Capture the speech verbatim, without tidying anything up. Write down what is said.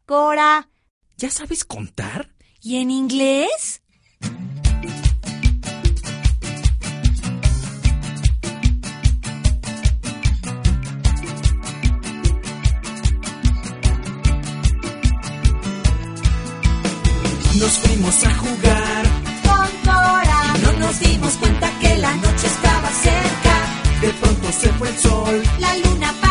Cora. ¿Ya sabes contar? ¿Y en inglés? Nos fuimos a jugar Con Cora. y no nos dimos cuenta que la noche estaba cerca. De pronto se fue el sol. La luna